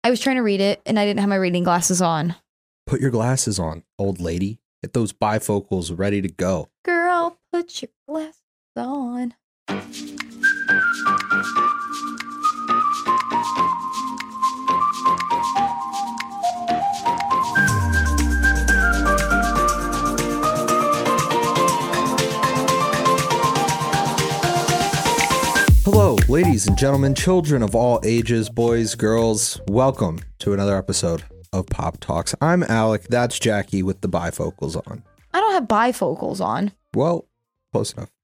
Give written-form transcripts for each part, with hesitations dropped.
I was trying to read it and I didn't have my reading glasses on. Put your glasses on, old lady. Get those bifocals ready to go. Girl, put your glasses on. Hello, ladies and gentlemen, children of all ages, boys, girls. Welcome to another episode of Pop Talks. I'm Alec. That's Jackie with the bifocals on. I don't have bifocals on. Well, close enough.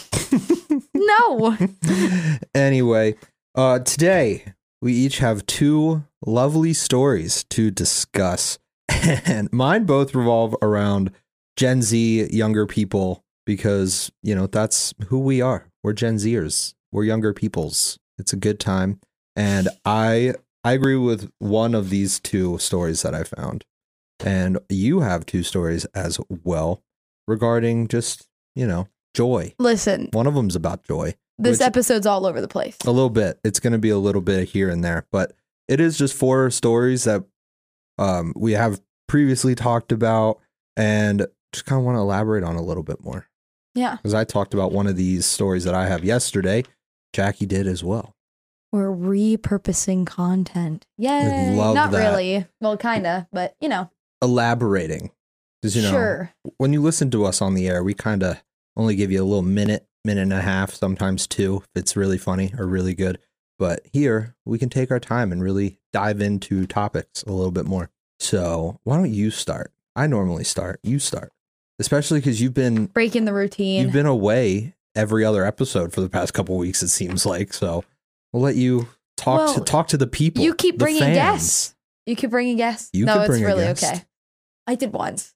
No. Anyway, today we each have two lovely stories to discuss. And mine both revolve around Gen Z younger people because, you know, that's who we are. We're Gen Zers. We're younger peoples. It's a good time. And I agree with one of these two stories that I found. And you have two stories as well regarding just, you know, joy. Listen. One of them's about joy. This episode's all over the place. A little bit. It's going to be a little bit here and there. But it is just four stories that we have previously talked about and just kind of want to elaborate on a little bit more. Yeah. Because I talked about one of these stories that I have yesterday. Jackie did as well. We're repurposing content. Yay. I love Not that. really. Well, kind of, but you know. Elaborating. Because, you know, sure. When you listen to us on the air, we kind of only give you a little minute and a half, sometimes two, if it's really funny or really good. But here, we can take our time and really dive into topics a little bit more. So why don't you start? I normally start. You start. Especially because you've been breaking the routine. You've been away every other episode for the past couple weeks, it seems like. So we'll let you talk to the people. You keep bringing fans. guests. You keep bringing guests. You no, could it's bring a really guest. okay. I did once.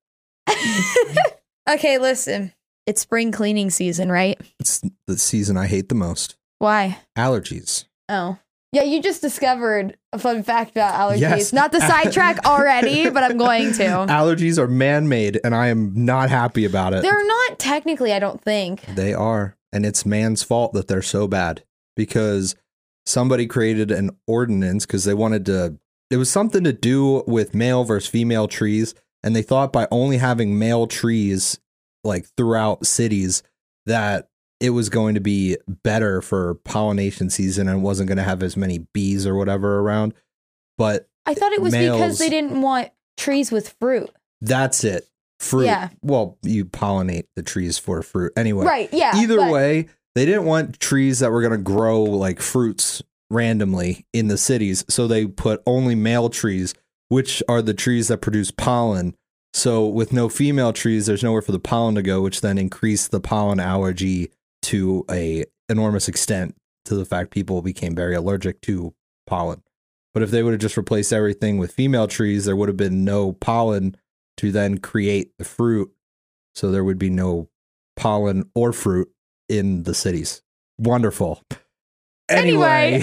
Okay, listen. It's spring cleaning season, right? It's the season I hate the most. Why? Allergies. Oh. Yeah, you just discovered a fun fact about allergies. Yes. Not to sidetrack already, but I'm going to. Allergies are man-made, and I am not happy about it. They're not technically, I don't think. They are. And it's man's fault that they're so bad. Because somebody created an ordinance because they wanted to... It was something to do with male versus female trees. And they thought by only having male trees like throughout cities that it was going to be better for pollination season and wasn't going to have as many bees or whatever around. But I thought it was because they didn't want trees with fruit. That's it. Fruit. Yeah. Well, you pollinate the trees for fruit anyway. Right. Yeah. Either way, they didn't want trees that were going to grow like fruits randomly in the cities. So they put only male trees, which are the trees that produce pollen. So with no female trees, there's nowhere for the pollen to go, which then increased the pollen allergy to a enormous extent to the fact people became very allergic to pollen. But if they would have just replaced everything with female trees, there would have been no pollen to then create the fruit. So there would be no pollen or fruit in the cities. Wonderful. Anyway.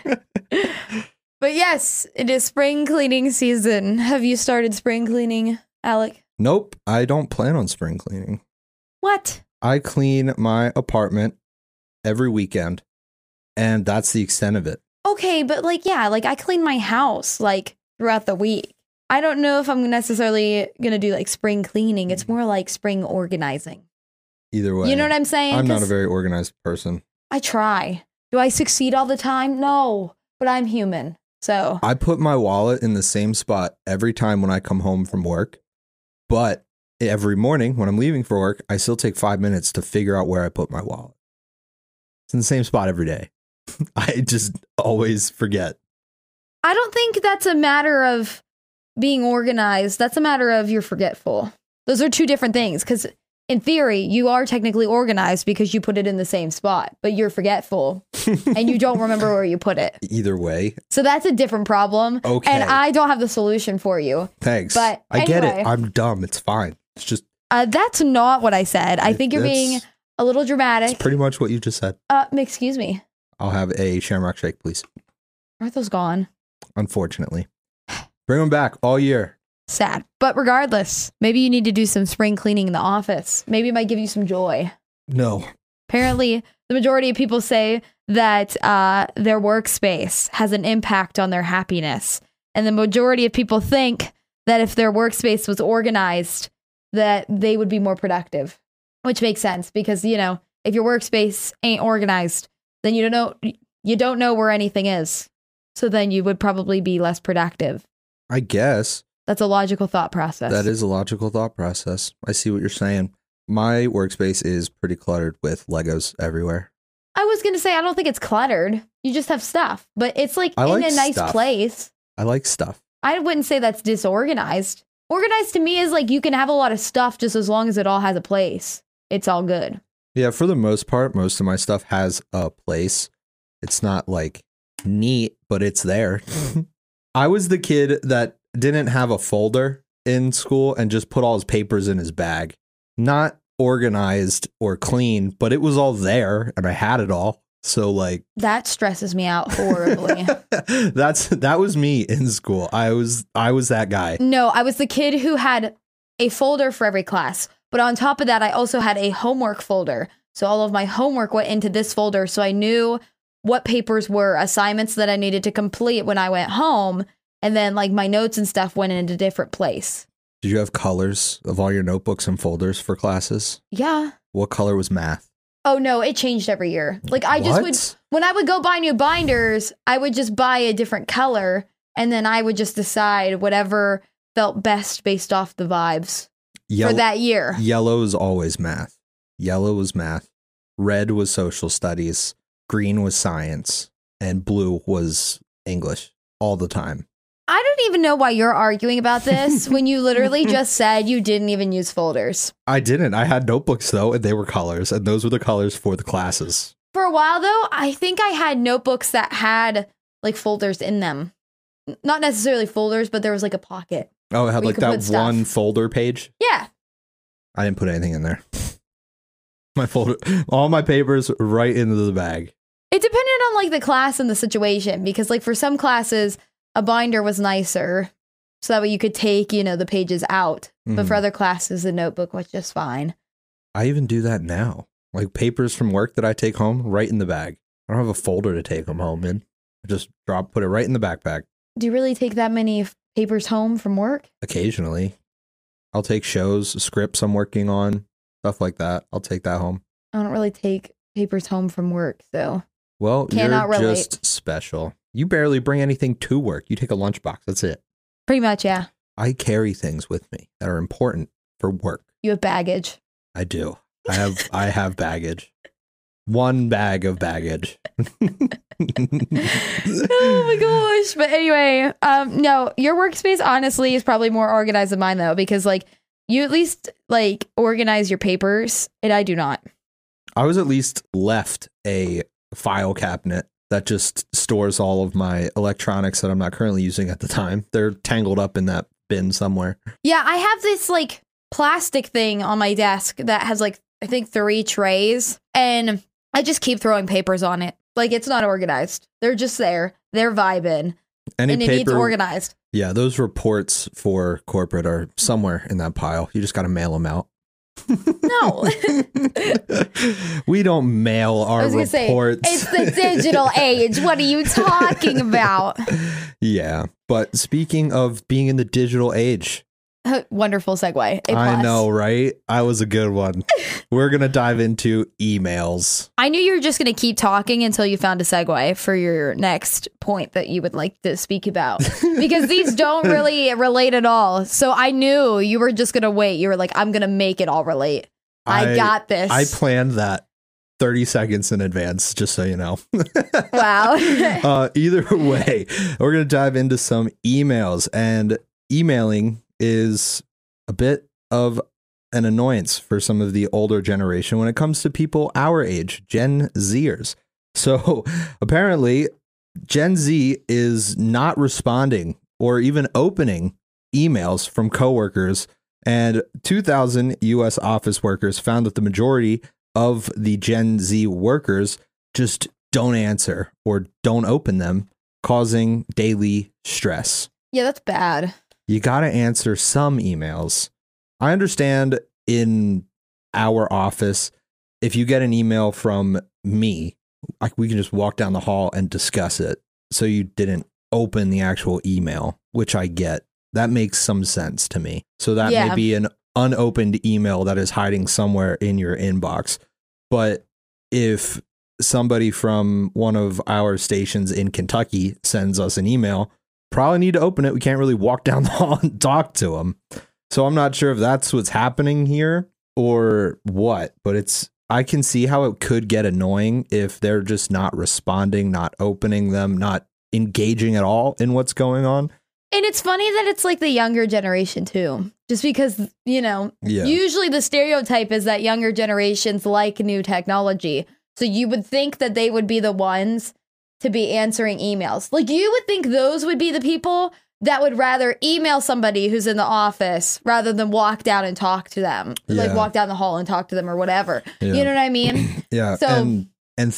But yes, it is spring cleaning season. Have you started spring cleaning, Alec? Nope. I don't plan on spring cleaning. What? I clean my apartment every weekend, and that's the extent of it. Okay, but I clean my house throughout the week. I don't know if I'm necessarily going to do spring cleaning. It's more like spring organizing. Either way. You know what I'm saying? I'm not a very organized person. I try. Do I succeed all the time? No, but I'm human. So I put my wallet in the same spot every time when I come home from work, but every morning when I'm leaving for work, I still take 5 minutes to figure out where I put my wallet. It's in the same spot every day. I just always forget. I don't think that's a matter of being organized. That's a matter of you're forgetful. Those are two different things because in theory, you are technically organized because you put it in the same spot, but you're forgetful and you don't remember where you put it. Either way. So that's a different problem. Okay. And I don't have the solution for you. Thanks. But I get anyway. it. I'm dumb. It's fine. It's just. That's not what I said. I think you're being a little dramatic. It's pretty much what you just said. Excuse me. I'll have a Shamrock Shake, please. Aren't those gone? Unfortunately. Bring them back all year. Sad. But regardless, maybe you need to do some spring cleaning in the office. Maybe it might give you some joy. No. Apparently, the majority of people say that their workspace has an impact on their happiness. And the majority of people think that if their workspace was organized, that they would be more productive, which makes sense because, you know, if your workspace ain't organized, then you don't know where anything is. So then you would probably be less productive. I guess. That's a logical thought process. That is a logical thought process. I see what you're saying. My workspace is pretty cluttered with Legos everywhere. I was going to say, I don't think it's cluttered. You just have stuff, but it's like in a nice place. I like stuff. I wouldn't say that's disorganized. Organized to me is like you can have a lot of stuff just as long as it all has a place. It's all good. Yeah, for the most part, most of my stuff has a place. It's not like neat, but it's there. I was the kid that didn't have a folder in school and just put all his papers in his bag. Not organized or clean, but it was all there and I had it all. So like that stresses me out horribly. that was me in school. I was that guy. No, I was the kid who had a folder for every class. But on top of that, I also had a homework folder. So all of my homework went into this folder. So I knew what papers were assignments that I needed to complete when I went home. And then like my notes and stuff went in a different place. Did you have colors of all your notebooks and folders for classes? Yeah. What color was math? Oh, no, it changed every year. Like I just would, when I would go buy new binders, I would just buy a different color. And then I would just decide whatever felt best based off the vibes for that year. Yellow is always math. Yellow was math. Red was social studies. Green was science. And blue was English all the time. I don't even know why you're arguing about this when you literally just said you didn't even use folders. I didn't. I had notebooks, though, and they were colors, and those were the colors for the classes. For a while, though, I think I had notebooks that had, like, folders in them. Not necessarily folders, but there was, like, a pocket. Oh, it had, like, that one folder page? Yeah. I didn't put anything in there. My folder, all my papers right into the bag. It depended on, like, the class and the situation, because, like, for some classes, a binder was nicer, so that way you could take, you know, the pages out. But for other classes, the notebook was just fine. I even do that now. Like papers from work that I take home, right in the bag. I don't have a folder to take them home in. I just put it right in the backpack. Do you really take that many papers home from work? Occasionally. I'll take shows, scripts I'm working on, stuff like that. I'll take that home. I don't really take papers home from work, so. Well, you're just special. You barely bring anything to work. You take a lunchbox. That's it. Pretty much, yeah. I carry things with me that are important for work. You have baggage. I do. I have baggage. One bag of baggage. Oh my gosh. But anyway, no, your workspace honestly is probably more organized than mine though, because like you at least like organize your papers and I do not. I was at least left a file cabinet that just stores all of my electronics that I'm not currently using at the time. They're tangled up in that bin somewhere. Yeah, I have this like plastic thing on my desk that has like, I think 3 trays and I just keep throwing papers on it. Like it's not organized. They're just there. They're vibing. And it needs organized. Yeah, those reports for corporate are somewhere in that pile. You just got to mail them out. No. We don't mail our reports. It's the digital age. What are you talking about? Yeah. But speaking of being in the digital age. Wonderful segue. I know, right? I was a good one. We're going to dive into emails. I knew you were just going to keep talking until you found a segue for your next point that you would like to speak about. Because these don't really relate at all. So I knew you were just going to wait. You were like, I'm going to make it all relate. I got this. I planned that 30 seconds in advance, just so you know. Wow. Either way, we're going to dive into some emails. And emailing is a bit of an annoyance for some of the older generation when it comes to people our age, Gen Zers. So apparently Gen Z is not responding or even opening emails from coworkers, and 2,000 U.S. office workers found that the majority of the Gen Z workers just don't answer or don't open them, causing daily stress. Yeah, that's bad. You got to answer some emails. I understand in our office, if you get an email from me, we can just walk down the hall and discuss it. So you didn't open the actual email, which I get. That makes some sense to me. So that Yeah. may be an unopened email that is hiding somewhere in your inbox. But if somebody from one of our stations in Kentucky sends us an email, probably need to open it. We can't really walk down the hall and talk to them. So I'm not sure if that's what's happening here or what, but I can see how it could get annoying if they're just not responding, not opening them, not engaging at all in what's going on. And it's funny that it's like the younger generation too, just because, usually the stereotype is that younger generations like new technology. So you would think that they would be the ones to be answering emails. Like you would think those would be the people that would rather email somebody who's in the office rather than walk down and talk to them, like walk down the hall and talk to them or whatever. Yeah. You know what I mean? Yeah. So, and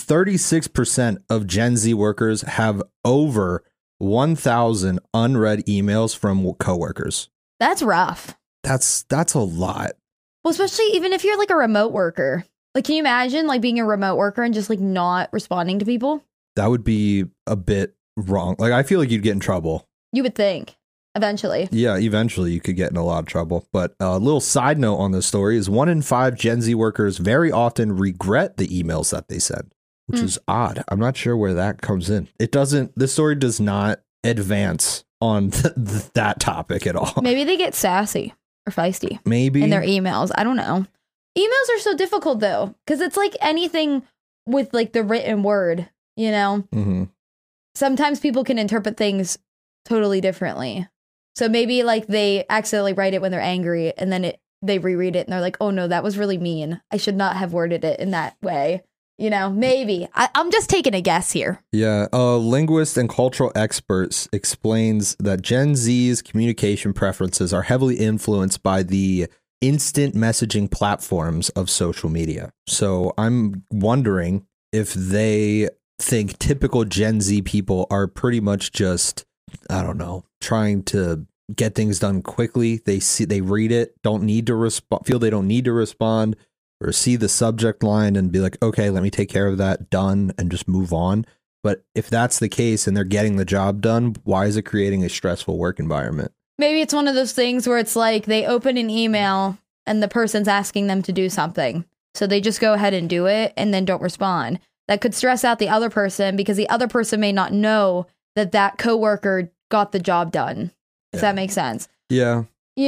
36% of Gen Z workers have over 1,000 unread emails from coworkers. That's rough. That's a lot. Well, especially even if you're like a remote worker. Like, can you imagine like being a remote worker and just like not responding to people? That would be a bit wrong. Like, I feel like you'd get in trouble. You would think eventually. Yeah, eventually you could get in a lot of trouble. But a little side note on this story is 1 in 5 Gen Z workers very often regret the emails that they send, which is odd. I'm not sure where that comes in. This story does not advance on that topic at all. Maybe they get sassy or feisty. Maybe. In their emails. I don't know. Emails are so difficult though, because it's like anything with like the written word, Mm-hmm. Sometimes people can interpret things totally differently. So maybe like they accidentally write it when they're angry and then they reread it and they're like, oh no, that was really mean. I should not have worded it in that way. Maybe. I'm just taking a guess here. Yeah. A linguist and cultural expert explains that Gen Z's communication preferences are heavily influenced by the instant messaging platforms of social media. So I'm wondering if they think typical Gen Z people are pretty much just, I don't know, trying to get things done quickly. They read it, don't need to respond, feel they don't need to respond, or see the subject line and be like, okay, let me take care of that, done, and just move on. But if that's the case and they're getting the job done, why is it creating a stressful work environment? Maybe it's one of those things where it's like they open an email and the person's asking them to do something. So they just go ahead and do it and then don't respond. That could stress out the other person because the other person may not know that coworker got the job done. Does that make sense? Yeah.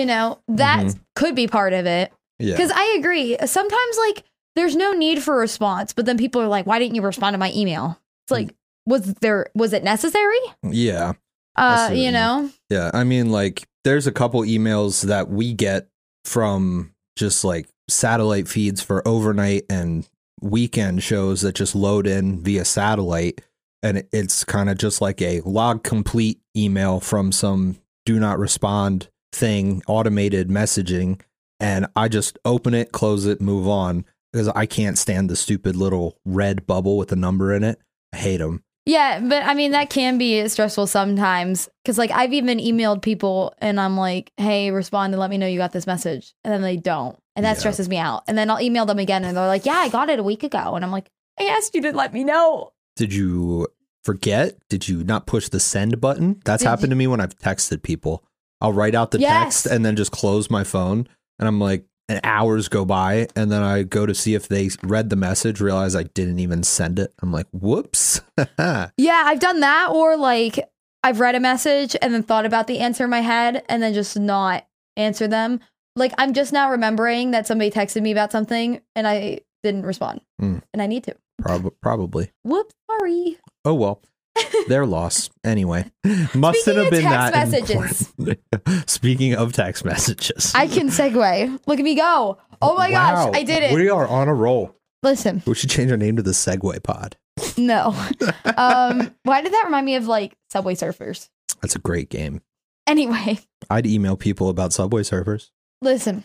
That could be part of it. Yeah. Because I agree. Sometimes like there's no need for a response, but then people are like, why didn't you respond to my email? It's like, was it necessary? Yeah. Yeah. I mean, like there's a couple emails that we get from just like satellite feeds for overnight and weekend shows that just load in via satellite. And it's kind of just like a log complete email from some do not respond thing, automated messaging. And I just open it, close it, move on because I can't stand the stupid little red bubble with a number in it. I hate them. Yeah, but I mean, that can be stressful sometimes because like I've even emailed people and I'm like, hey, respond and let me know you got this message. And then they don't. And that stresses me out. And then I'll email them again and they're like, yeah, I got it a week ago. And I'm like, I asked you to let me know. Did you forget? Did you not push the send button? That's happened to me when I've texted people. I'll write out the text and then just close my phone. And I'm like, and hours go by. And then I go to see if they read the message, realize I didn't even send it. I'm like, whoops. Yeah, I've done that. Or like I've read a message and then thought about the answer in my head and then just not answer them. Like I'm just now remembering that somebody texted me about something and I didn't respond. And I need to. Probably. Whoops, sorry. Oh, well. Their loss. Anyway. Mustn't have been that messages. important. Speaking of text messages. I can segue. Look at me go. Oh my gosh, I did it. We are on a roll. Listen. We should change our name to the Segway Pod. No. Why did that remind me of like Subway Surfers? That's a great game. Anyway. I'd email people about Subway Surfers. Listen.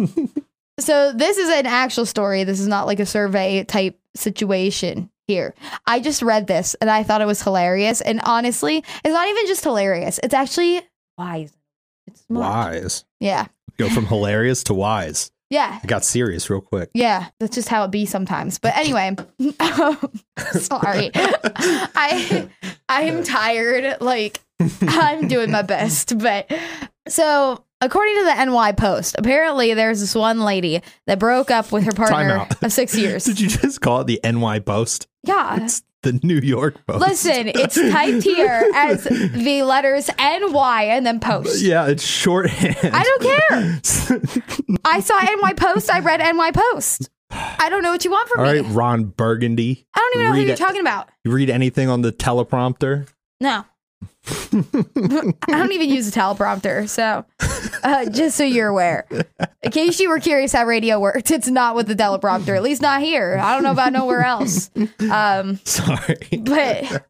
So this is an actual story. This is not like a survey type situation here. I just read this and I thought it was hilarious. And honestly, it's not even just hilarious. It's actually wise. It's smart. Wise. Yeah. Go from hilarious to wise. Yeah. I got serious real quick. Yeah. That's just how it be sometimes. But anyway, sorry. I am tired. Like I'm doing my best. But so according to the NY Post, apparently there's this one lady that broke up with her partner of 6 years. Did you just call it the NY Post? Yeah. It's the New York Post. Listen, it's typed here as the letters NY and then Post. Yeah, it's shorthand. I don't care. I saw NY Post. I read NY Post. I don't know what you want from All me. right, Ron Burgundy. I don't even know who you're talking about. You read anything on the teleprompter? No. I don't even use a teleprompter, so just so you're aware. In case you were curious how radio works, it's not with the teleprompter, at least not here. I don't know about nowhere else. Sorry. But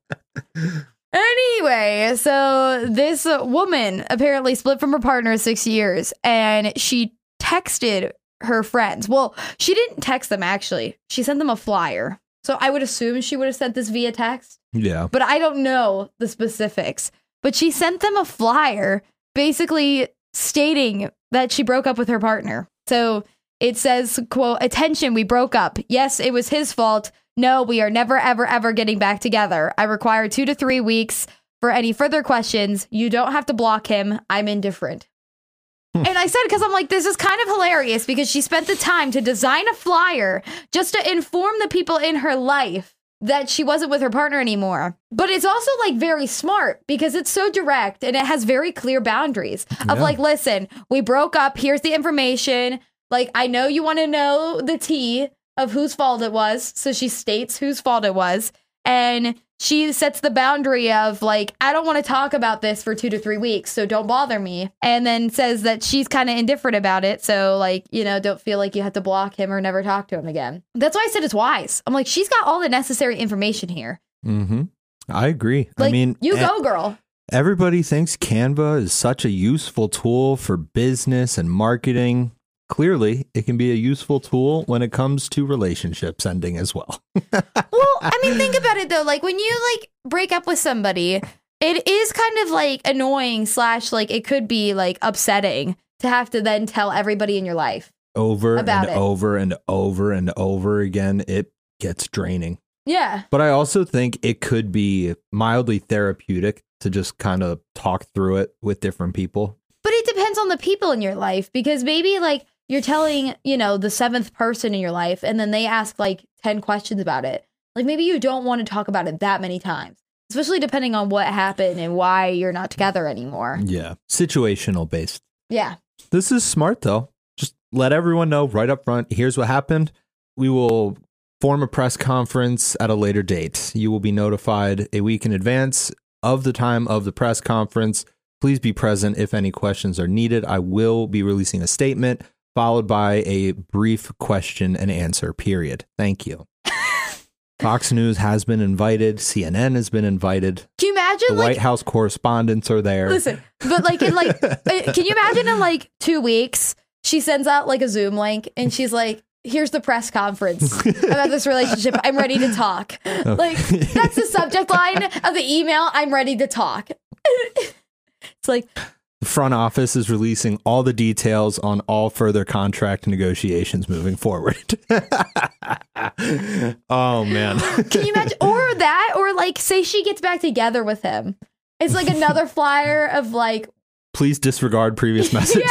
anyway, so this woman apparently split from her partner of 6 years, and she texted her friends. Well, she didn't text them, actually. She sent them a flyer. So I would assume she would have sent this via text. Yeah. But I don't know the specifics. But she sent them a flyer basically stating that she broke up with her partner. So it says, quote, "Attention, we broke up. Yes, it was his fault. No, we are never, ever, ever getting back together. I require 2 to 3 weeks for any further questions. You don't have to block him. I'm indifferent." And I said, because I'm like, this is kind of hilarious because she spent the time to design a flyer just to inform the people in her life that she wasn't with her partner anymore. But it's also like very smart because it's so direct and it has very clear boundaries of like, listen, we broke up. Here's the information. Like, I know you want to know the tea of whose fault it was. So she states whose fault it was. And she sets the boundary of like, I don't want to talk about this for 2 to 3 weeks, so don't bother me. And then says that she's kind of indifferent about it. So like, you know, don't feel like you have to block him or never talk to him again. That's why I said it's wise. I'm like, she's got all the necessary information here. Mm-hmm. I agree. Like, I mean, you go, girl. Everybody thinks Canva is such a useful tool for business and marketing. Clearly, it can be a useful tool when it comes to relationships ending as well. Well, I mean, think about it though. Like when you like break up with somebody, it is kind of like annoying / like it could be like upsetting to have to then tell everybody in your life over about and it. over and over and over again. It gets draining. Yeah. But I also think it could be mildly therapeutic to just kind of talk through it with different people. But it depends on the people in your life because maybe like you're telling, you know, the 7th person in your life and then they ask like 10 questions about it. Like maybe you don't want to talk about it that many times, especially depending on what happened and why you're not together anymore. Yeah. Situational based. Yeah. This is smart though. Just let everyone know right up front. Here's what happened. We will form a press conference at a later date. You will be notified a week in advance of the time of the press conference. Please be present if any questions are needed. I will be releasing a statement followed by a brief question and answer period. Thank you. Fox News has been invited. CNN has been invited. Can you imagine The White House correspondents are there. Listen, but like in like, can you imagine in like 2 weeks, she sends out like a Zoom link and she's like, here's the press conference about this relationship. I'm ready to talk. Like that's the subject line of the email. I'm ready to talk. It's like the front office is releasing all the details on all further contract negotiations moving forward. Oh man. Can you imagine? Or that, or like say she gets back together with him. It's like another flyer of like, please disregard previous message.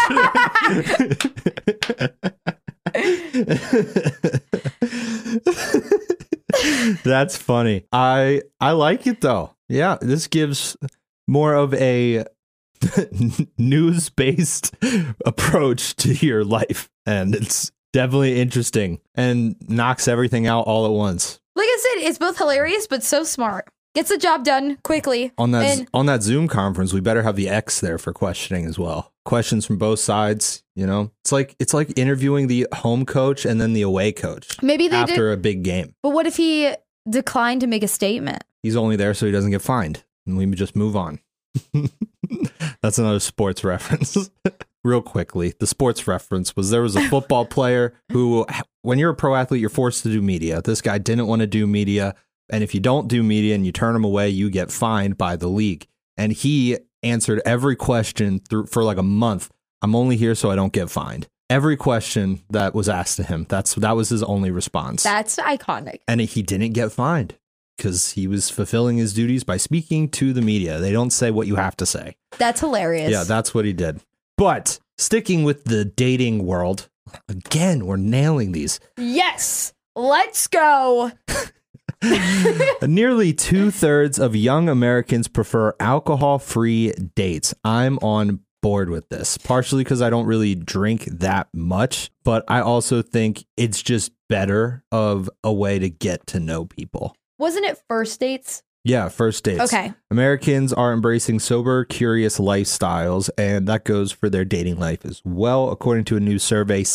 That's funny. I like it though. Yeah, this gives more of a news-based approach to your life, and it's definitely interesting and knocks everything out all at once. Like I said, it's both hilarious but so smart. Gets the job done quickly. On that Zoom conference, we better have the X there for questioning as well. Questions from both sides, you know? It's like interviewing the home coach and then the away coach. Maybe they after did, a big game. but what if he declined to make a statement? He's only there so he doesn't get fined. And we just move on. That's another sports reference. Real quickly, the sports reference was there was a football player who, when you're a pro athlete, you're forced to do media. This guy didn't want to do media. And if you don't do media and you turn him away, you get fined by the league. And he answered every question for like a month. I'm only here so I don't get fined. Every question that was asked to him, that was his only response. That's iconic. And he didn't get fined. because he was fulfilling his duties by speaking to the media. They don't say what you have to say. That's hilarious. Yeah, that's what he did. But sticking with the dating world, again, we're nailing these. Yes. Let's go. Nearly 2/3 of young Americans prefer alcohol-free dates. I'm on board with this, partially because I don't really drink that much, but I also think it's just better of a way to get to know people. Wasn't it first dates? Yeah, first dates. Okay. Americans are embracing sober, curious lifestyles, and that goes for their dating life as well. According to a new survey,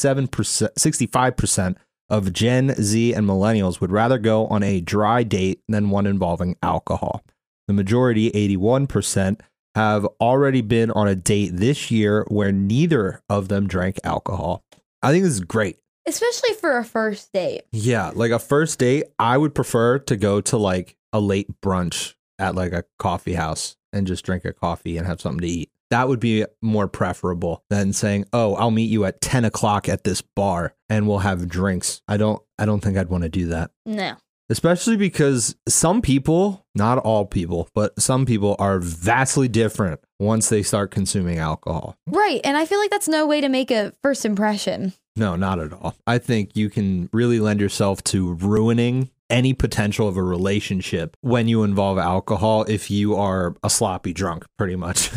65% of Gen Z and millennials would rather go on a dry date than one involving alcohol. The majority, 81%, have already been on a date this year where neither of them drank alcohol. I think this is great. Especially for a first date. Yeah, like a first date, I would prefer to go to like a late brunch at like a coffee house and just drink a coffee and have something to eat. That would be more preferable than saying, oh, I'll meet you at 10 o'clock at this bar and we'll have drinks. I don't think I'd want to do that. No. Especially because some people, not all people, but some people are vastly different once they start consuming alcohol. Right. And I feel like that's no way to make a first impression. No, not at all. I think you can really lend yourself to ruining any potential of a relationship when you involve alcohol if you are a sloppy drunk, pretty much.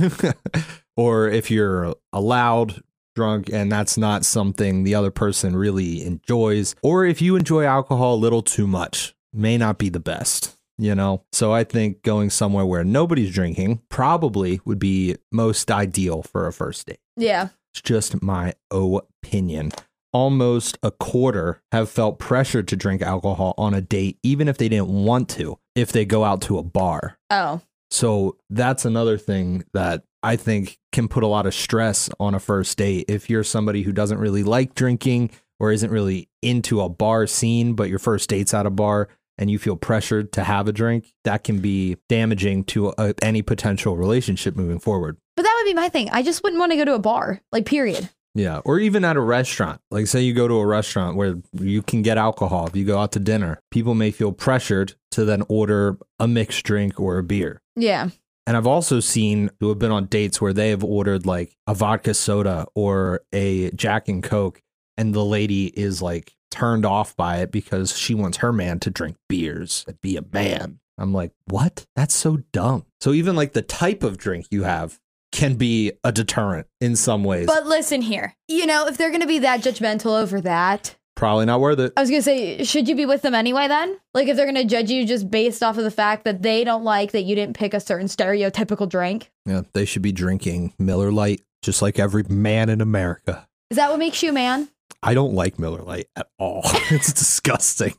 Or if you're a loud drunk and that's not something the other person really enjoys. Or if you enjoy alcohol a little too much, may not be the best, you know? So I think going somewhere where nobody's drinking probably would be most ideal for a first date. Yeah. It's just my opinion. Almost a quarter have felt pressured to drink alcohol on a date, even if they didn't want to, if they go out to a bar. Oh. So that's another thing that I think can put a lot of stress on a first date. If you're somebody who doesn't really like drinking or isn't really into a bar scene, but your first date's at a bar and you feel pressured to have a drink, that can be damaging to any potential relationship moving forward. But that would be my thing. I just wouldn't want to go to a bar, like, period. Yeah, or even at a restaurant. Like, say you go to a restaurant where you can get alcohol. If you go out to dinner, people may feel pressured to then order a mixed drink or a beer. Yeah. And I've also seen who have been on dates where they have ordered like a vodka soda or a Jack and Coke, and the lady is like turned off by it because she wants her man to drink beers and be a man. I'm like, what? That's so dumb. So even like the type of drink you have can be a deterrent in some ways. But listen here, you know, if they're going to be that judgmental over that, probably not worth it. I was going to say, should you be with them anyway then? Like, if they're going to judge you just based off of the fact that they don't like that you didn't pick a certain stereotypical drink. Yeah, they should be drinking Miller Lite just like every man in America. Is that what makes you a man? I don't like Miller Lite at all. It's disgusting.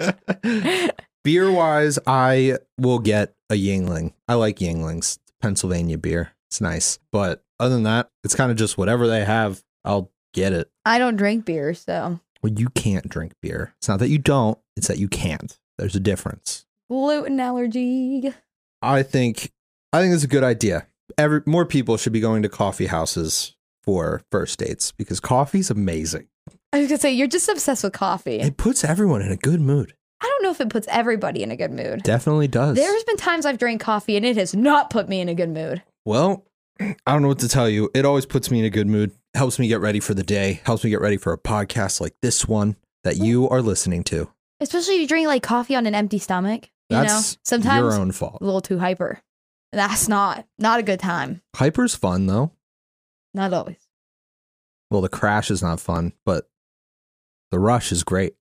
Beer wise, I will get a Yuengling. I like Yuenglings, Pennsylvania beer. It's nice. But other than that, it's kind of just whatever they have, I'll get it. I don't drink beer, so. Well, you can't drink beer. It's not that you don't, it's that you can't. There's a difference. Gluten allergy. I think it's a good idea. More people should be going to coffee houses for first dates because coffee's amazing. I was going to say, you're just obsessed with coffee. It puts everyone in a good mood. I don't know if it puts everybody in a good mood. Definitely does. There's been times I've drank coffee and it has not put me in a good mood. Well, I don't know what to tell you. It always puts me in a good mood, helps me get ready for the day, helps me get ready for a podcast like this one that you are listening to. Especially if you drink like coffee on an empty stomach. That's sometimes your own fault. A little too hyper. That's not a good time. Hyper's fun though. Not always. Well, the crash is not fun, but the rush is great.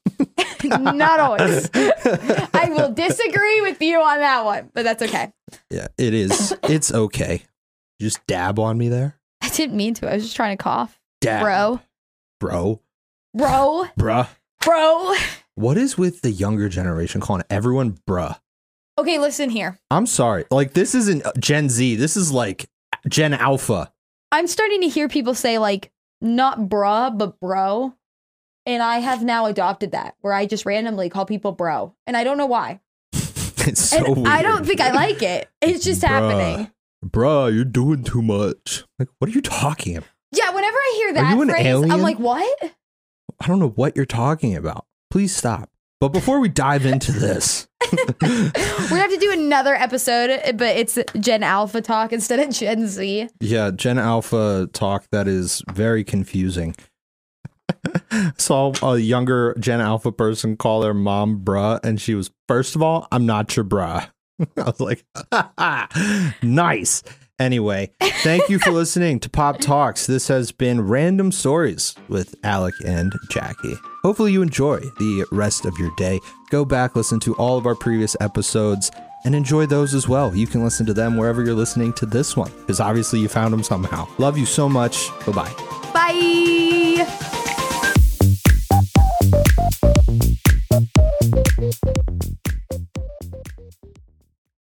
Not always. I will disagree with you on that one, but that's okay. Yeah, it is. It's okay. You just dab on me there. I didn't mean to. I was just trying to cough. Dab. Bro. Bruh. What is with the younger generation calling everyone bruh? Okay, listen here. I'm sorry. Like, this isn't Gen Z. This is like Gen Alpha. I'm starting to hear people say like, not bruh, but bro. And I have now adopted that, where I just randomly call people bro. And I don't know why. It's so and weird. I don't think I like it. It's just happening. Bruh, you're doing too much. Like, what are you talking about? Yeah, whenever I hear Are that you an phrase, alien? I'm like, what? I don't know what you're talking about. Please stop. But before we dive into this, we're gonna have to do another episode, but it's Gen Alpha talk instead of Gen Z. Yeah, Gen Alpha talk that is very confusing. Saw a younger Gen Alpha person call their mom bruh, and she was, first of all, I'm not your bruh. I was like, nice. Anyway, thank you for listening to Pop Talks. This has been Random Stories with Alec and Jackie. Hopefully you enjoy the rest of your day. Go back, listen to all of our previous episodes, and enjoy those as well. You can listen to them wherever you're listening to this one, because obviously you found them somehow. Love you so much. Bye-bye. Bye.